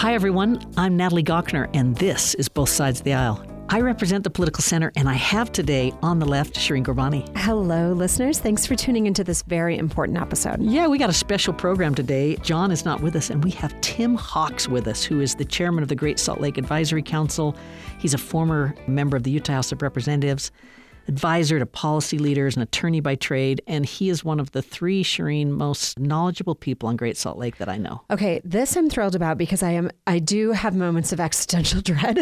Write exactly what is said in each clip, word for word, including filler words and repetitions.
Hi, everyone. I'm Natalie Gochner, and this is Both Sides of the Aisle. I represent the political center, and I have today on the left, Shireen Gurbani. Hello, listeners. Thanks for tuning into this very important episode. Yeah, we got a special program today. John is not with us, and we have Tim Hawks with us, who is the chairman of the Great Salt Lake Advisory Council. He's a former member of the Utah House of Representatives, advisor to policy leaders, an attorney by trade, and he is one of the three, Shireen, most knowledgeable people on Great Salt Lake that I know. Okay, this I'm thrilled about because I am I do have moments of existential dread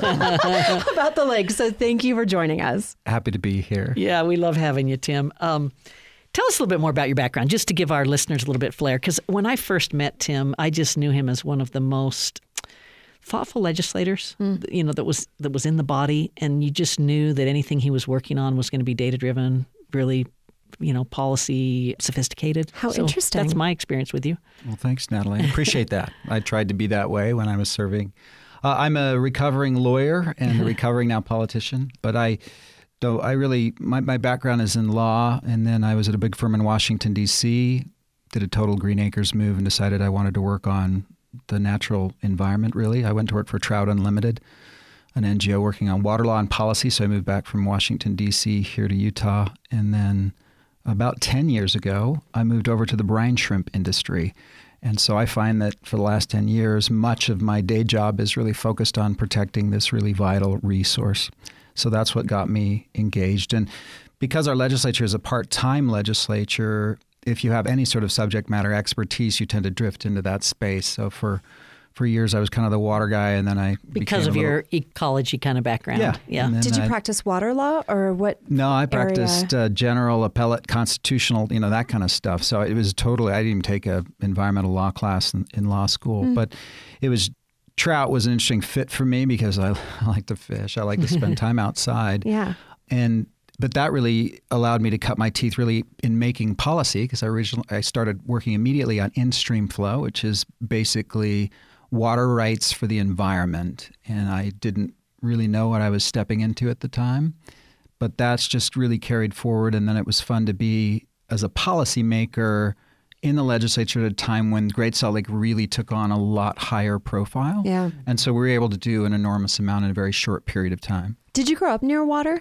about the lake. So thank you for joining us. Happy to be here. Yeah, we love having you, Tim. Um, tell us a little bit more about your background, just to give our listeners a little bit flair. Because when I first met Tim, I just knew him as one of the most thoughtful legislators, mm. you know, that was that was in the body, and you just knew that anything he was working on was going to be data-driven, really, you know, policy sophisticated. How so interesting. That's my experience with you. Well, thanks, Natalie. I appreciate that. I tried to be that way when I was serving. Uh, I'm a recovering lawyer and a recovering now politician, but I though I really, my, my background is in law, and then I was at a big firm in Washington, D C, did a total Green Acres move and decided I wanted to work on the natural environment, really. I went to work for Trout Unlimited, an N G O working on water law and policy. So I moved back from Washington, D C here to Utah. And then about ten years ago, I moved over to the brine shrimp industry. And so I find that for the last ten years, much of my day job is really focused on protecting this really vital resource. So that's what got me engaged. And because our legislature is a part-time legislature, if you have any sort of subject matter expertise, you tend to drift into that space. So for for years, I was kind of the water guy, and then I because of little, your ecology kind of background. Yeah. yeah. Did you I, practice water law or what? No, I practiced uh, general, appellate, constitutional, you know, that kind of stuff. So it was totally. I didn't even take a environmental law class in, in law school, mm. but it was. Trout was an interesting fit for me because I, I like to fish. I like to spend time outside. Yeah. And But that really allowed me to cut my teeth really in making policy, because I originally I started working immediately on in-stream flow, which is basically water rights for the environment. And I didn't really know what I was stepping into at the time, but that's just really carried forward. And then it was fun to be, as a policymaker, in the legislature at a time when Great Salt Lake really took on a lot higher profile. Yeah. And so we were able to do an enormous amount in a very short period of time. Did you grow up near water?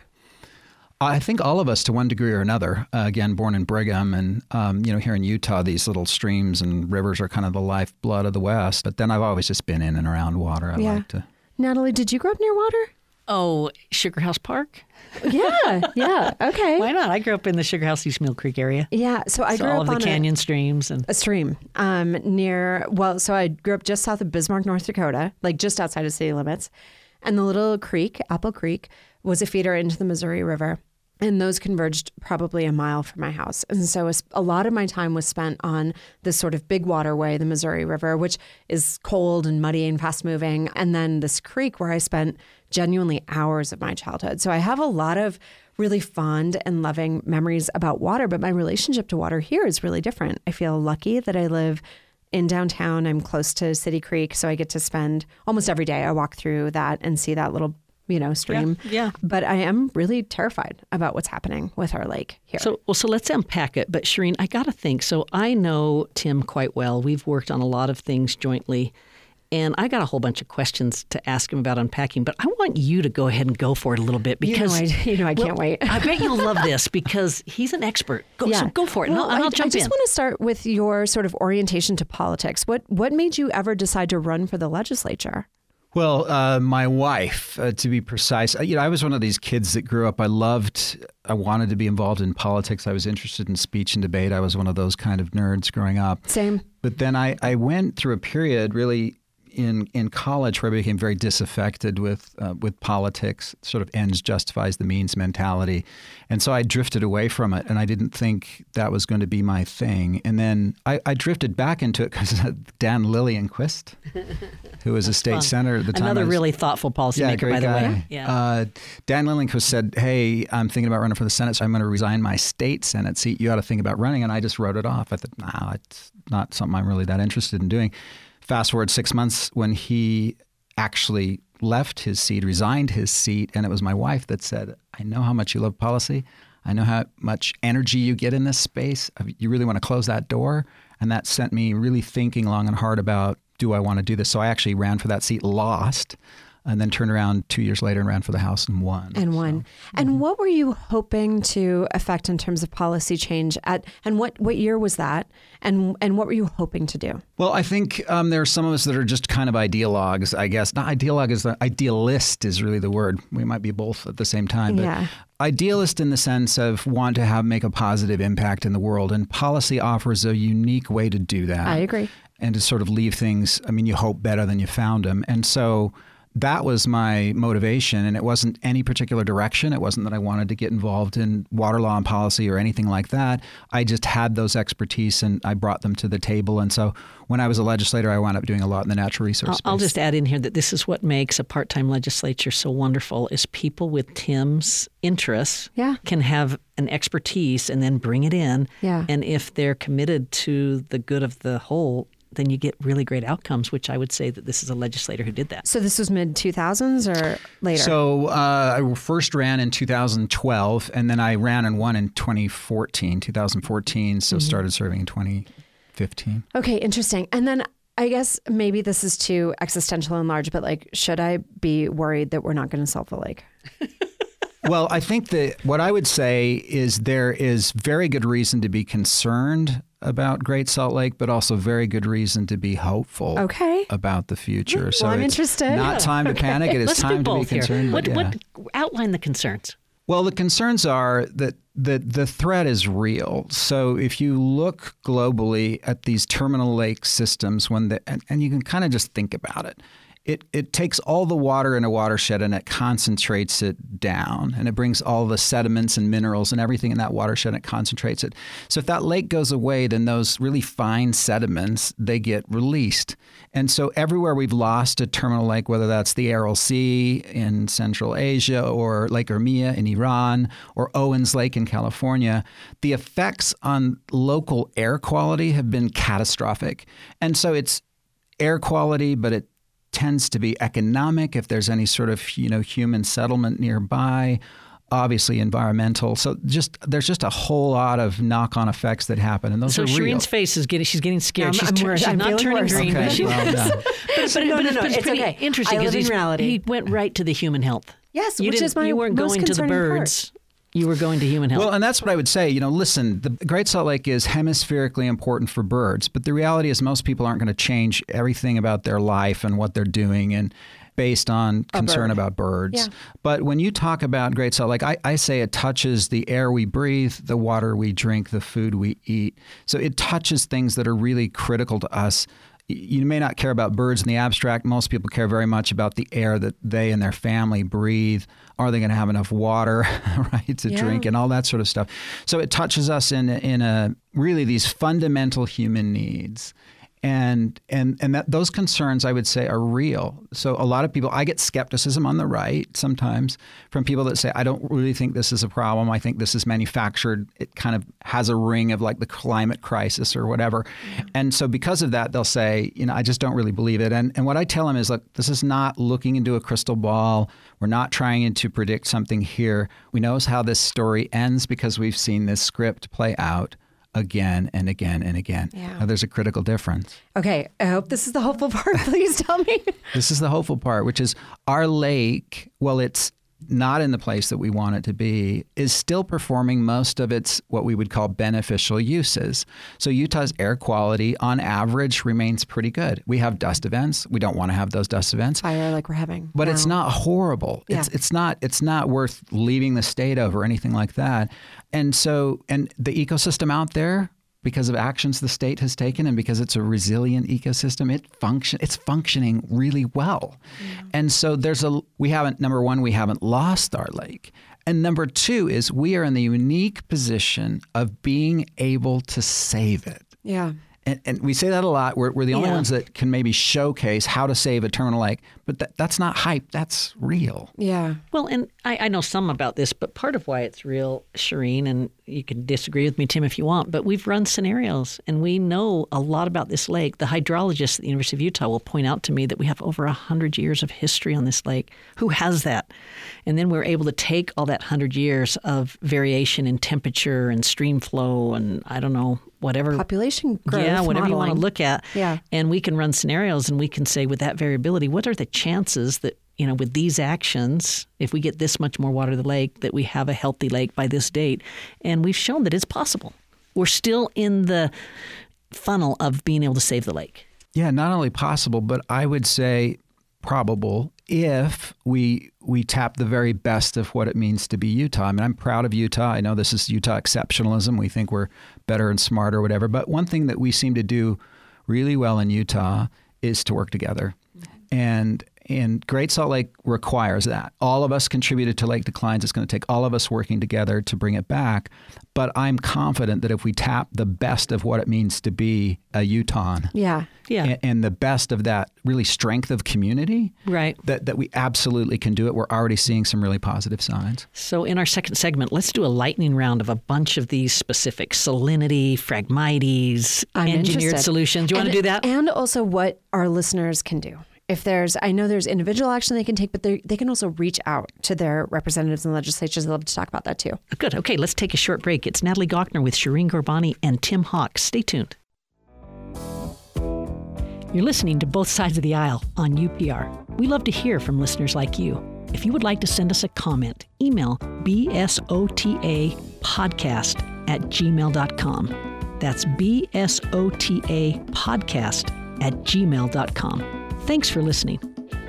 I think all of us, to one degree or another, uh, again, born in Brigham, and um, you know, here in Utah, these little streams and rivers are kind of the lifeblood of the West. But then I've always just been in and around water. I yeah. like to. Natalie, did you grow up near water? Oh, Sugar House Park? Yeah, yeah, okay. Why not? I grew up in the Sugar House East Mill Creek area. Yeah, so I so grew all up of on the canyon a, streams and a stream um, near. Well, so I grew up just south of Bismarck, North Dakota, like just outside of city limits, and the little creek, Apple Creek, was a feeder into the Missouri River. And those converged probably a mile from my house. And so a lot of my time was spent on this sort of big waterway, the Missouri River, which is cold and muddy and fast moving. And then this creek where I spent genuinely hours of my childhood. So I have a lot of really fond and loving memories about water, but my relationship to water here is really different. I feel lucky that I live in downtown. I'm close to City Creek, so I get to spend almost every day. I walk through that and see that little you know, stream. Yeah, yeah. But I am really terrified about what's happening with our lake here. So, well, so let's unpack it. But Shireen, I got to think. So I know Tim quite well. We've worked on a lot of things jointly. And I got a whole bunch of questions to ask him about unpacking. But I want you to go ahead and go for it a little bit. Because You know I, you know, I well, can't wait. I bet you'll love this because he's an expert. Go, yeah. So go for it. Well, and I'll, and I'll I, jump I just in. want to start with your sort of orientation to politics. What, what made you ever decide to run for the legislature? Well, uh, my wife, uh, to be precise, you know, I was one of these kids that grew up. I loved, I wanted to be involved in politics. I was interested in speech and debate. I was one of those kind of nerds growing up. Same. But then I, I went through a period really in in college where I became very disaffected with uh, with politics, sort of ends justifies the means mentality. And so I drifted away from it, and I didn't think that was going to be my thing. And then I, I drifted back into it because Dan Lillienquist, who was a state fun. senator at the time. Another was, really thoughtful policymaker, yeah, great by the guy. way. Yeah. Uh, Dan Lillienquist said, hey, I'm thinking about running for the Senate, so I'm going to resign my state Senate seat. You ought to think about running. And I just wrote it off. I thought, no, it's not something I'm really that interested in doing. Fast forward six months when he actually left his seat, resigned his seat, and it was my wife that said, I know how much you love policy. I know how much energy you get in this space. You really want to close that door? And that sent me really thinking long and hard about do I want to do this? So I actually ran for that seat, lost, and then turned around two years later and ran for the House and won. And won. So, and mm-hmm. what were you hoping to affect in terms of policy change at, and what, what year was that? And and what were you hoping to do? Well, I think um, there are some of us that are just kind of ideologues, I guess. Not ideologue is the idealist is really the word. We might be both at the same time. But yeah. Idealist in the sense of want to have make a positive impact in the world. And policy offers a unique way to do that. I agree. And to sort of leave things, I mean, you hope better than you found them. And so that was my motivation, and it wasn't any particular direction. It wasn't that I wanted to get involved in water law and policy or anything like that. I just had those expertise, and I brought them to the table. And so when I was a legislator, I wound up doing a lot in the natural resource I'll, space. I'll just add in here that this is what makes a part-time legislature so wonderful, is people with Tim's interests yeah. can have an expertise and then bring it in. Yeah. And if they're committed to the good of the whole, then you get really great outcomes, which I would say that this is a legislator who did that. So this was mid two thousands or later? So uh, I first ran in two thousand twelve, and then I ran and won in twenty fourteen, two thousand fourteen, so mm-hmm. started serving in twenty fifteen. Okay, interesting. And then I guess maybe this is too existential and large, but like, should I be worried that we're not going to solve the lake? Well, I think that what I would say is there is very good reason to be concerned about Great Salt Lake, but also very good reason to be hopeful okay. about the future. Well, so I'm it's interested. not time to okay. panic. It is Let's time do to be both here. concerned. What, yeah. what, outline the concerns. Well, the concerns are that the, the threat is real. So if you look globally at these terminal lake systems, when the, and, and you can kind of just think about it, It it takes all the water in a watershed and it concentrates it down, and it brings all the sediments and minerals and everything in that watershed and it concentrates it. So if that lake goes away, then those really fine sediments, they get released. And so everywhere we've lost a terminal lake, whether that's the Aral Sea in Central Asia or Lake Urmia in Iran or Owens Lake in California, the effects on local air quality have been catastrophic. And so it's air quality, but it tends to be economic if there's any sort of, you know, human settlement nearby, obviously environmental. So just there's just a whole lot of knock-on effects that happen, and those so are real. So Shireen's face is getting, she's getting scared. I'm, she's I'm tur- worried. she's I'm not turning worse. green. Okay, But, she, well, yeah. but, but, no, but no, it's, no, but it's it's pretty okay. interesting I live because in reality. he went right to the human health. Yes, you which is my You weren't most going to the concerning birds. Part. You were going to human health. Well, and that's what I would say. You know, listen, the Great Salt Lake is hemispherically important for birds, but the reality is most people aren't going to change everything about their life and what they're doing and based on concern bird. about birds. Yeah. But when you talk about Great Salt Lake, I, I say it touches the air we breathe, the water we drink, the food we eat. So it touches things that are really critical to us. You may not care about birds in the abstract. Most people care very much about the air that they and their family breathe. Are they going to have enough water, right, to yeah. drink and all that sort of stuff? So it touches us in in a really these fundamental human needs. And and and that those concerns, I would say, are real. So a lot of people, I get skepticism on the right sometimes from people that say, I don't really think this is a problem. I think this is manufactured. It kind of has a ring of like the climate crisis or whatever. Yeah. And so because of that, they'll say, you know, I just don't really believe it. And and what I tell them is, look, this is not looking into a crystal ball. We're not trying to predict something here. We know how this story ends because we've seen this script play out again and again and again. Yeah. Now, there's a critical difference. Okay, I hope this is the hopeful part. Please tell me. This is the hopeful part, which is our lake, well, it's not in the place that we want it to be, is still performing most of its what we would call beneficial uses. So Utah's air quality on average remains pretty good. We have dust events. We don't want to have those dust events. Fire like we're having. But now. it's not horrible. Yeah. It's it's not it's not worth leaving the state over or anything like that. And so and the ecosystem out there, because of actions the state has taken and because it's a resilient ecosystem, it function it's functioning really well. Yeah. And so there's a we haven't number one, we haven't lost our lake. And number two is we are in the unique position of being able to save it. Yeah. And, and we say that a lot. We're, we're the only yeah. ones that can maybe showcase how to save a terminal lake. But that, that's not hype. That's real. Yeah. Well, and I, I know some about this, but part of why it's real, Shireen, and you can disagree with me, Tim, if you want, but we've run scenarios and we know a lot about this lake. The hydrologists at the University of Utah will point out to me that we have over one hundred years of history on this lake. Who has that? And then we're able to take all that one hundred years of variation in temperature and stream flow and, I don't know, whatever population growth. Yeah, whatever modeling. you want to look at. Yeah. And we can run scenarios and we can say with that variability, what are the chances that, you know, with these actions, if we get this much more water to the lake, that we have a healthy lake by this date? And we've shown that it's possible. We're still in the funnel of being able to save the lake. Yeah, not only possible, but I would say probable if we we tap the very best of what it means to be Utah. I mean, I'm proud of Utah. I know this is Utah exceptionalism. We think we're better and smarter or whatever. But one thing that we seem to do really well in Utah is to work together. And and Great Salt Lake requires that. All of us contributed to lake declines. It's going to take all of us working together to bring it back. But I'm confident that if we tap the best of what it means to be a Utahn, Yeah. Yeah. and, and the best of that really strength of community, Right. that, that we absolutely can do it. We're already seeing some really positive signs. So in our second segment, let's do a lightning round of a bunch of these specifics: salinity, Phragmites, I'm engineered interested. solutions. You want And- to do that? And also what our listeners can do. If there's, I know there's individual action they can take, but they they can also reach out to their representatives and legislatures. They'd love to talk about that too. Good. Okay, let's take a short break. It's Natalie Gochner with Shireen Gorbani and Tim Hawks. Stay tuned. You're listening to Both Sides of the Aisle on U P R. We love to hear from listeners like you. If you would like to send us a comment, email B S O T A podcast at gmail dot com. That's B S O T A podcast at gmail dot com. Thanks for listening.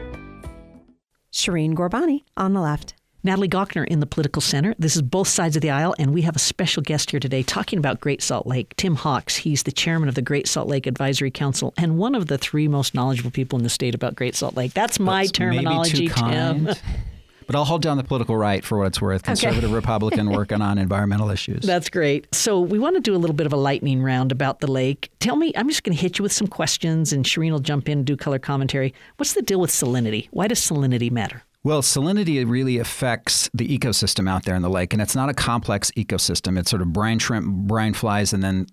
Shireen Gorbani on the left. Natalie Gochner in the Political Center. This is Both Sides of the Aisle, and we have a special guest here today talking about Great Salt Lake, Tim Hawks. He's the chairman of the Great Salt Lake Advisory Council and one of the three most knowledgeable people in the state about Great Salt Lake. That's my That's terminology, maybe too kind, Tim. But I'll hold down the political right for what it's worth. Conservative Republican working on environmental issues. That's great. So we want to do a little bit of a lightning round about the lake. Tell me, I'm just going to hit you with some questions, and Shireen will jump in and do color commentary. What's the deal with salinity? Why does salinity matter? Well, salinity really affects the ecosystem out there in the lake, and it's not a complex ecosystem. It's sort of brine shrimp, brine flies, and then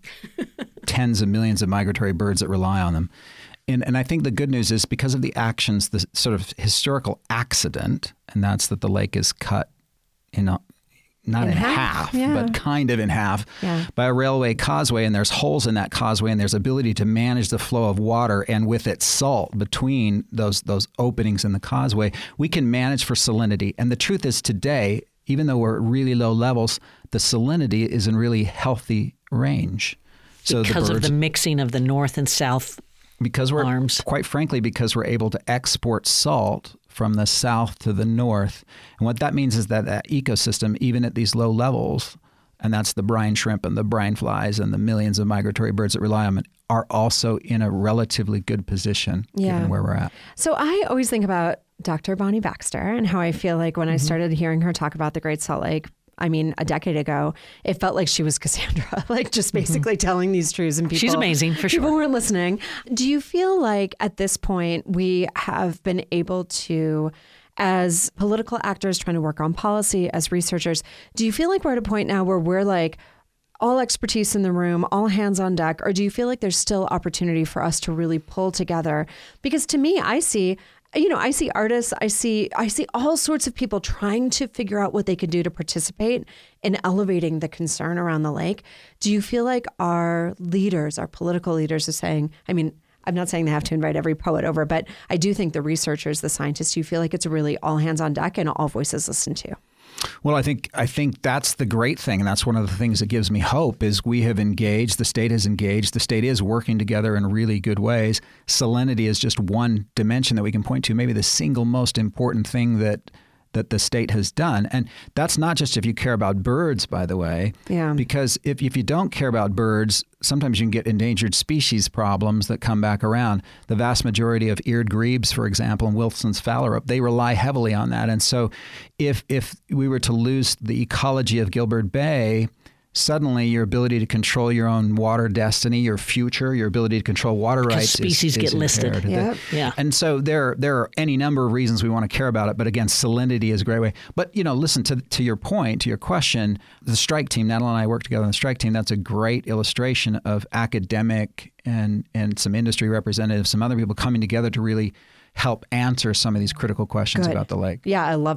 tens of millions of migratory birds that rely on them. And, and I think the good news is because of the actions, the sort of historical accident, and that's that the lake is cut in a, not In in, half, half, yeah. but kind of in half Yeah. by a railway causeway, and there's holes in that causeway, and there's ability to manage the flow of water, and with its salt between those those openings in the causeway, we can manage for salinity. And the truth is today, even though we're at really low levels, the salinity is in really healthy range. So Because the of birds, the mixing of the north and south because we're arms. quite frankly, because we're able to export salt from the south to the north. And what that means is that that ecosystem, even at these low levels, and that's the brine shrimp and the brine flies and the millions of migratory birds that rely on it, are also in a relatively good position Yeah. given where we're at. So I always think about Doctor Bonnie Baxter and how I feel like when I started hearing her talk about the Great Salt Lake, I mean, a decade ago, it felt like she was Cassandra, like just basically telling these truths, and people. She's amazing, for People sure. weren't listening. Do you feel like at this point we have been able to, as political actors trying to work on policy, as researchers, do you feel like we're at a point now where we're like all expertise in the room, all hands on deck, or do you feel like there's still opportunity for us to really pull together? Because to me, I see. You know, I see artists, I see I see all sorts of people trying to figure out what they could do to participate in elevating the concern around the lake. Do you feel like our leaders, our political leaders are saying, I mean, I'm not saying they have to invite every poet over, but I do think the researchers, the scientists, do you feel like it's really all hands on deck and all voices listened to? Well, I think I think that's the great thing, and that's one of the things that gives me hope is we have engaged, the state has engaged, the state is working together in really good ways. Salinity is just one dimension that we can point to, maybe the single most important thing that that the state has done. And that's not just if you care about birds, by the way, Yeah. because if, if you don't care about birds, sometimes you can get endangered species problems that come back around. The vast majority of eared grebes, for example, and Wilson's phalarope, they rely heavily on that. And so if if we were to lose the ecology of Gilbert Bay, suddenly your ability to control your own water destiny, your future, your ability to control water Because rights species is, get is listed. impaired. Yep. Yeah. And so there there are any number of reasons we want to care about it. But again, salinity is a great way. But, you know, listen, to to your point, to your question, the strike team, Natalie and I work together on the strike team. That's a great illustration of academic and, and some industry representatives, some other people coming together to really help answer some of these critical questions Good. about the lake. Yeah, I love that.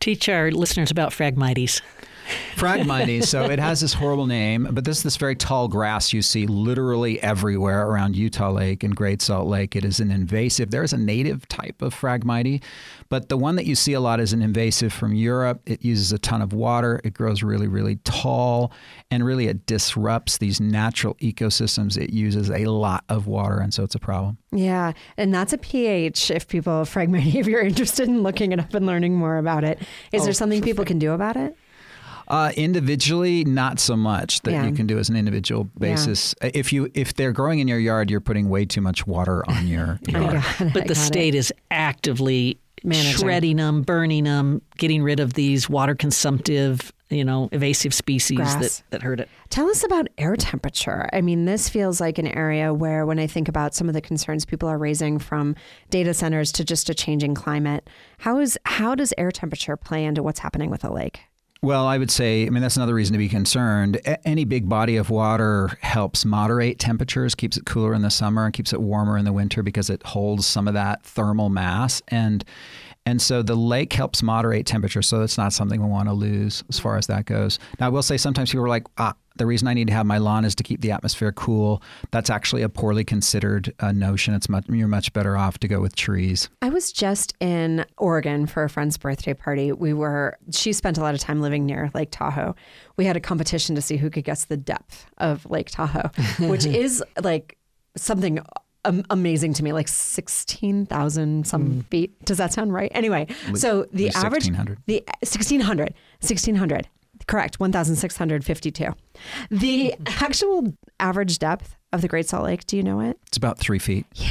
Teach our listeners about Phragmites. Phragmites. So it has this horrible name, but this is this very tall grass you see literally everywhere around Utah Lake and Great Salt Lake. It is an invasive. There is a native type of Phragmite, but the one that you see a lot is an invasive from Europe. It uses a ton of water. It grows really, really tall, and really it disrupts these natural ecosystems. It uses a lot of water, and so it's a problem. Yeah, and that's a pH. If people Phragmite, if you're interested in looking it up and learning more about it, is Oh, there something for people can do about it? Uh, individually, not so much that Yeah. you can do as an individual basis. If you if they're growing in your yard, you're putting way too much water on your I yard. got it, I But the got state it. is actively Managing. shredding them, burning them, getting rid of these water consumptive, you know, invasive species Grass. that, that hurt it. Tell us about air temperature. I mean, this feels like an area where, when I think about some of the concerns people are raising, from data centers to just a changing climate, how is how does air temperature play into what's happening with the lake? Well, I would say, I mean, that's another reason to be concerned. A- any big body of water helps moderate temperatures, keeps it cooler in the summer and keeps it warmer in the winter because it holds some of that thermal mass. And and so the lake helps moderate temperature. So that's not something we want to lose as far as that goes. Now, I will say sometimes people are like, ah, the reason I need to have my lawn is to keep the atmosphere cool. That's actually a poorly considered uh, notion. It's much, you're much better off to go with trees. I was just in Oregon for a friend's birthday party. We were, she spent a lot of time living near Lake Tahoe. We had a competition to see who could guess the depth of Lake Tahoe, which is like something am- amazing to me, like sixteen thousand some mm. feet. Does that sound right? Anyway, so the average, sixteen hundred. the sixteen hundred, sixteen hundred. Correct, one thousand six hundred fifty-two. The actual average depth of the Great Salt Lake, do you know it? It's about three feet. Yeah.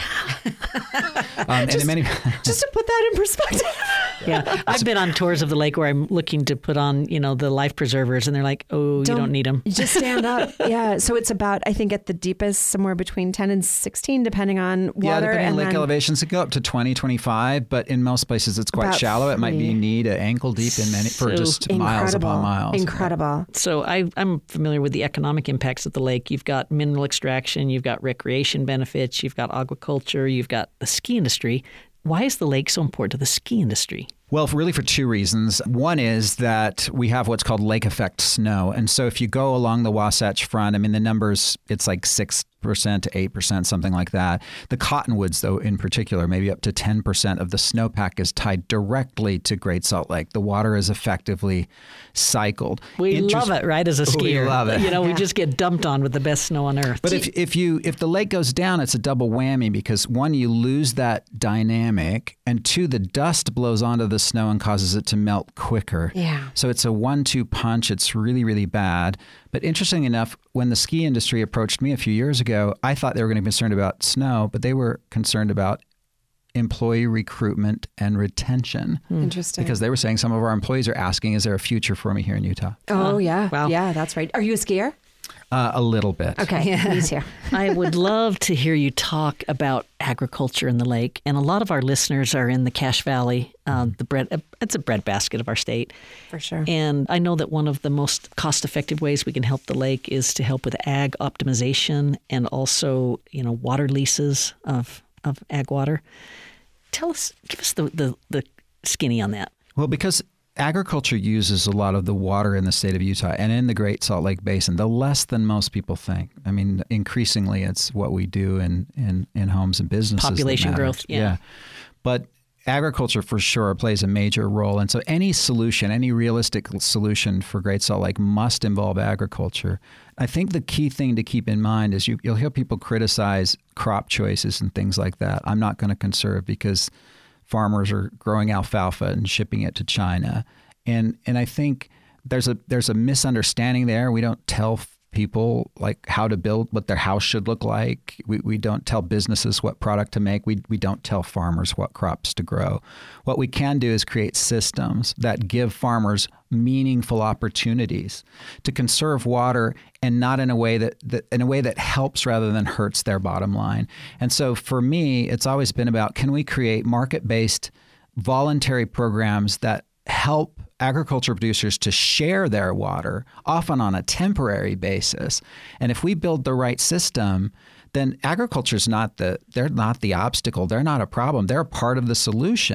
um, and just, in many just to put that in perspective. Yeah, I've been on tours of the lake where I'm looking to put on, you know, the life preservers, and they're like, "Oh, you don't need them. You just stand up." Yeah. So it's about, I think, at the deepest, somewhere between ten and sixteen, depending on water. Yeah, depending and on lake then elevations, it can go up to twenty, twenty-five, but in most places it's quite About shallow. It might be three. knee to ankle deep in many for So just miles incredible. upon miles. Incredible. So I, I'm familiar with the economic impacts of the lake. You've got mineral extraction, you've got recreation benefits, you've got aquaculture, you've got the ski industry. Why is the lake so important to the ski industry? Well, really for two reasons. One is that we have what's called lake effect snow. And so if you go along the Wasatch Front, I mean, the numbers, it's like six percent to eight percent, something like that. The cottonwoods, though, in particular, maybe up to ten percent of the snowpack is tied directly to Great Salt Lake. The water is effectively cycled. We Interest- love it, right, as a We skier. love it. You know, we Yeah. just get dumped on with the best snow on earth. But if, if you if the lake goes down, it's a double whammy because one, you lose that dynamic, and two, the dust blows onto the snow and causes it to melt quicker. Yeah. So it's a one two punch. It's really, really bad. But interesting enough, when the ski industry approached me a few years ago, I thought they were going to be concerned about snow, but they were concerned about employee recruitment and retention. Interesting. Because they were saying some of our employees are asking, is there a future for me here in Utah? Oh, yeah. Wow. Yeah, that's right. Are you a skier? Uh, a little bit. Okay. Me too. I would love to hear you talk about agriculture in the lake. And a lot of our listeners are in the Cache Valley, uh, the bread. It's a breadbasket of our state. For sure. And I know that one of the most cost-effective ways we can help the lake is to help with ag optimization and also, you know, water leases of, of ag water. Tell us, give us the, the, the skinny on that. Well, because agriculture uses a lot of the water in the state of Utah and in the Great Salt Lake Basin, the less than most people think. I mean, increasingly, it's what we do in, in, in homes and businesses. that Population matter. growth, yeah. yeah. But agriculture for sure plays a major role. And so any solution, any realistic solution for Great Salt Lake must involve agriculture. I think the key thing to keep in mind is you, you'll hear people criticize crop choices and things like that. I'm not going to conserve because farmers are growing alfalfa and shipping it to China. And and I think there's a there's a misunderstanding there. We don't tell people like how to build, what their house should look like. We we don't tell businesses what product to make. We we don't tell farmers what crops to grow. What we can do is create systems that give farmers meaningful opportunities to conserve water, and not in a way that, that in a way that helps rather than hurts their bottom line. And so for me, it's always been about, can we create market-based voluntary programs that help agriculture producers to share their water, often on a temporary basis. And if we build the right system, then agriculture is not the, they're not the obstacle. They're not a problem. They're a part of the solution.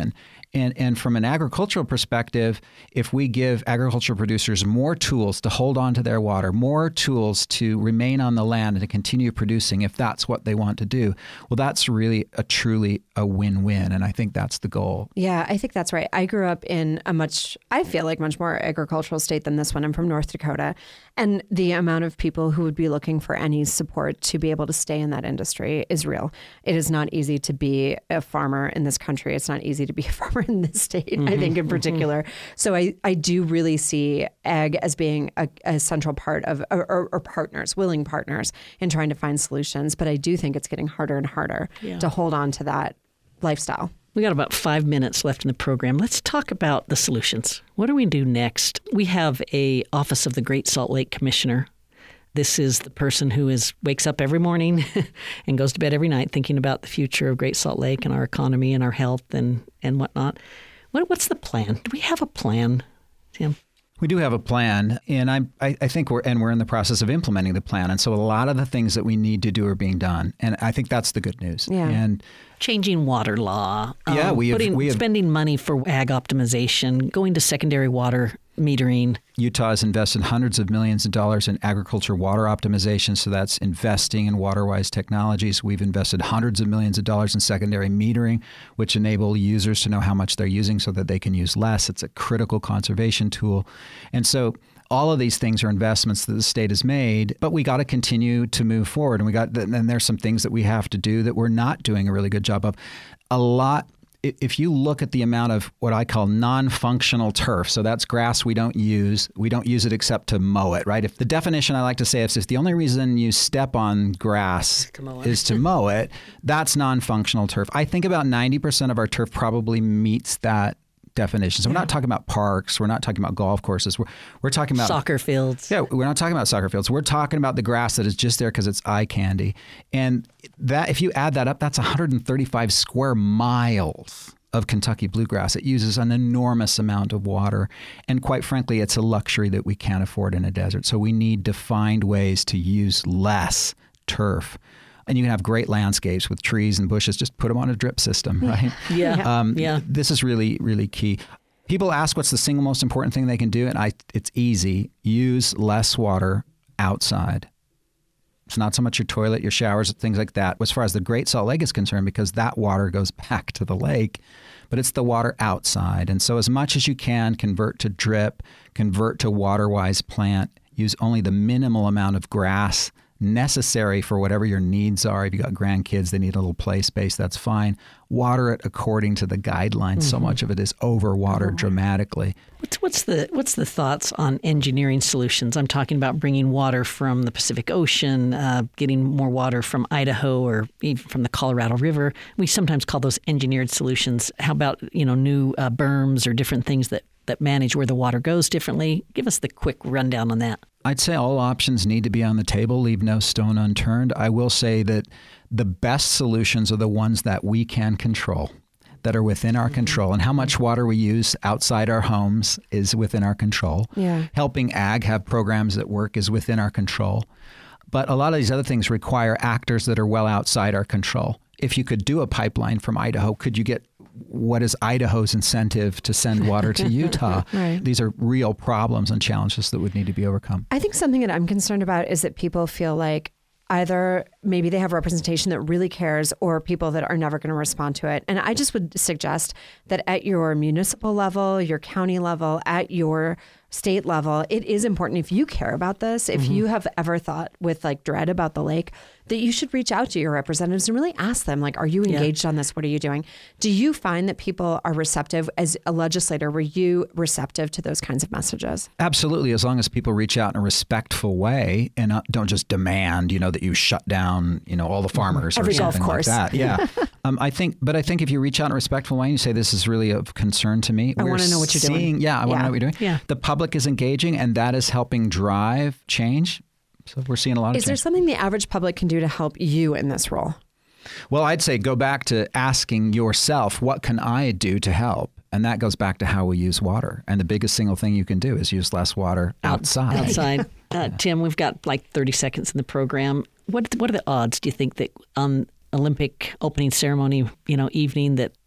And, and from an agricultural perspective, if we give agricultural producers more tools to hold on to their water, more tools to remain on the land and to continue producing, if that's what they want to do, well, that's really a truly a win-win. And I think that's the goal. Yeah, I think that's right. I grew up in a much, I feel like much more agricultural state than this one. I'm from North Dakota. And the amount of people who would be looking for any support to be able to stay in that industry is real. It is not easy to be a farmer in this country. It's not easy to be a farmer in this state, mm-hmm, I think, in particular. Mm-hmm. So I, I do really see ag as being a, a central part of, or, or partners, willing partners in trying to find solutions. But I do think it's getting harder and harder yeah. to hold on to that lifestyle. We got about five minutes left in the program. Let's talk about the solutions. What do we do next? We have a Office of the Great Salt Lake Commissioner. This is the person who is wakes up every morning and goes to bed every night thinking about the future of Great Salt Lake and our economy and our health and, and whatnot. What, what's the plan? Do we have a plan, Tim? We do have a plan, and I, I I think we're and we're in the process of implementing the plan. And so a lot of the things that we need to do are being done, and I think that's the good news. Yeah. And changing water law, yeah, um, we have, putting, we have spending money for ag optimization, going to secondary water metering. Utah has invested hundreds of millions of dollars in agriculture water optimization, so that's investing in water-wise technologies. We've invested hundreds of millions of dollars in secondary metering, which enable users to know how much they're using so that they can use less. It's a critical conservation tool. And so all of these things are investments that the state has made, but we got to continue to move forward. And we got, and there's some things that we have to do that we're not doing a really good job of. A lot. If you look at the amount of what I call non-functional turf, so that's grass we don't use, we don't use it except to mow it, right? If the definition I like to say is if the only reason you step on grass to is to mow it, that's non-functional turf. I think about ninety percent of our turf probably meets that definition. So yeah. We're not talking about parks. We're not talking about golf courses. We're, we're talking about soccer fields. Yeah, we're not talking about soccer fields. We're talking about the grass that is just there because it's eye candy. And that, if you add that up, that's one hundred thirty-five square miles of Kentucky bluegrass. It uses an enormous amount of water. And quite frankly, it's a luxury that we can't afford in a desert. So we need to find ways to use less turf. And you can have great landscapes with trees and bushes. Just put them on a drip system, right? Yeah. Um, yeah. This is really, really key. People ask what's the single most important thing they can do, and I, it's easy. Use less water outside. It's not so much your toilet, your showers, things like that. As far as the Great Salt Lake is concerned, because that water goes back to the lake, but it's the water outside. And so as much as you can, convert to drip, convert to water-wise plant, use only the minimal amount of grass necessary for whatever your needs are. If you got grandkids, they need a little play space, that's fine. Water it according to the guidelines. Mm-hmm. So much of it is overwatered oh. dramatically. What's, what's the what's the thoughts on engineering solutions? I'm talking about bringing water from the Pacific Ocean, uh, getting more water from Idaho or even from the Colorado River. We sometimes call those engineered solutions. How about, you know, new uh, berms or different things that that manage where the water goes differently? Give us the quick rundown on that. I'd say all options need to be on the table, leave no stone unturned. I will say that the best solutions are the ones that we can control, that are within our mm-hmm. control. And how much water we use outside our homes is within our control. Yeah. Helping ag have programs that work is within our control. But a lot of these other things require actors that are well outside our control. If you could do a pipeline from Idaho, could you get what is Idaho's incentive to send water to Utah? Right. These are real problems and challenges that would need to be overcome. I think something that I'm concerned about is that people feel like either maybe they have representation that really cares or people that are never going to respond to it. And I just would suggest that at your municipal level, your county level, at your state level, it is important if you care about this, if mm-hmm. you have ever thought with like dread about the lake, that you should reach out to your representatives and really ask them, like, are you engaged yeah. on this? What are you doing? Do you find that people are receptive? As a legislator, were you receptive to those kinds of messages? Absolutely. As long as people reach out in a respectful way and uh, don't just demand, you know, that you shut down, you know, all the farmers Every or something golf course. like that. Yeah. um, I think, but I think if you reach out in a respectful way and you say, this is really of concern to me. I want to know what you're seeing, doing. Yeah. I want to yeah. know what you're doing. Yeah. The public is engaging and that is helping drive change. So we're seeing a lot of Is there change. something the average public can do to help you in this role? Well, I'd say go back to asking yourself, what can I do to help? And that goes back to how we use water. And the biggest single thing you can do is use less water outside. Outside. Uh, Tim, we've got like thirty seconds in the program. What What are the odds, do you think, that on Olympic opening ceremony, you know, evening, that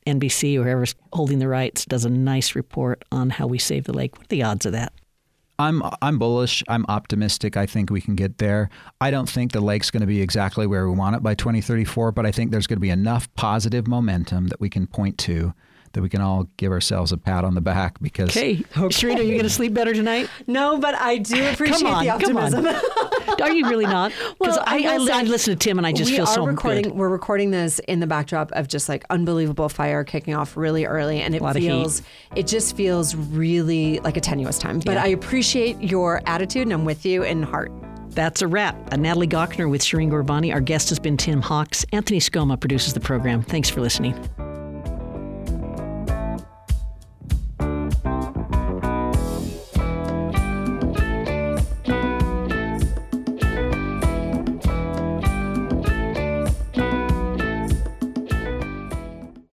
N B C or whoever's holding the rights does a nice report on how we save the lake. What are the odds of that? I'm I'm bullish. I'm optimistic. I think we can get there. I don't think the lake's going to be exactly where we want it by twenty thirty-four, but I think there's going to be enough positive momentum that we can point to that we can all give ourselves a pat on the back because... Okay. okay. Shereen, are you going to sleep better tonight? No, but I do appreciate on, the optimism. Are you really not? Because Well, I, I I, will I, say listen to Tim and I just we feel are so recording, good. We're recording this in the backdrop of just like unbelievable fire kicking off really early, and it lot of feels heat. it just feels really like a tenuous time. But Yeah. I appreciate your attitude, and I'm with you in heart. That's a wrap. Uh, Natalie Gochner with Shereen Gorbani. Our guest has been Tim Hawks. Anthony Scoma produces the program. Thanks for listening.